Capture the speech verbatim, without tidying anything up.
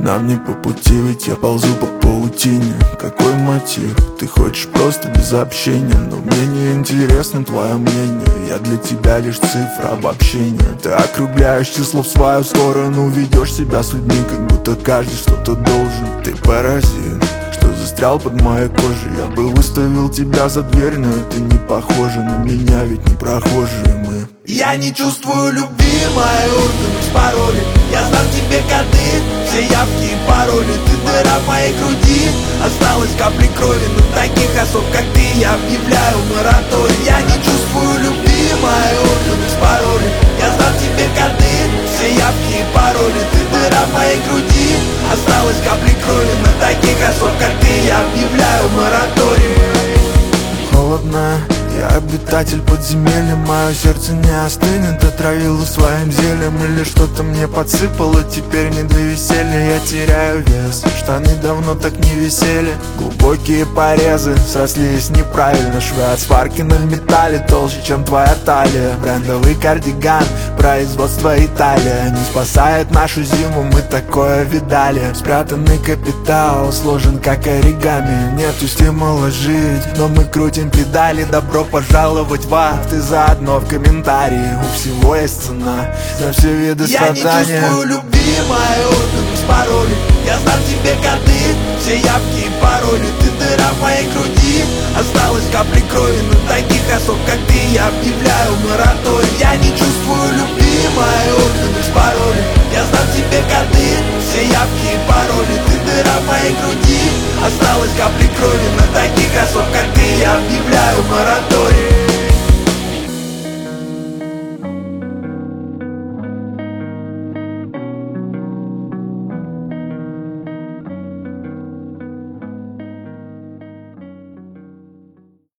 Нам не по пути, ведь я ползу по паутине. Какой мотив? Ты хочешь просто без общения, но мне не интересно твое мнение. Я для тебя лишь цифра обобщения. Ты округляешь число в свою сторону, ведешь себя с людьми, как будто каждый что-то должен. Ты паразит, что застрял под моей кожей. Я бы выставил тебя за дверь, но это не похоже на меня, ведь не прохожие мы. Я не чувствую любви, мои органы спороли. Я сдам тебе коды, все явки и пароли. Ты дыра в моей груди, осталось капли крови. Но таких особ, как ты, я объявляю мораторий. Я не чувствую любви, мои органы спороли. Я сдам тебе коды, все явки и пароли. Ты дыра в моей груди, осталось капли крови. На таких особ, как ты, я объявляю мораторий. Холодно, я обитатель подземелья. Мое сердце не остынет, отравило своим зельем. Или что-то мне подсыпало, теперь не до веселья. Я теряю вес, штаны давно так не висели. Глубокие порезы срослись неправильно. Швы от сварки на металле толще, чем твоя талия. Брендовый кардиган, производство Италия, не спасает нашу зиму, мы такое видали. Спрятанный капитал сложен как оригами. Нету стимула жить, но мы крутим педали. Добро пожаловать в ад, ты заодно в комментарии. У всего есть цена за все виды я страдания. Я не чувствую любви, мои органы спороли. Я сдам тебе коды, все явки и пароли. Ты дыра в моей груди, осталось капли крови. На таких особ, как ты, я объявляю мораторий. Я не чувствую любви, мои органы спороли. Я сдам тебе коды, все явки и пароли. Ты дыра в моей груди, осталось капли крови. На таких особ, как ты, я объявляю мораторий.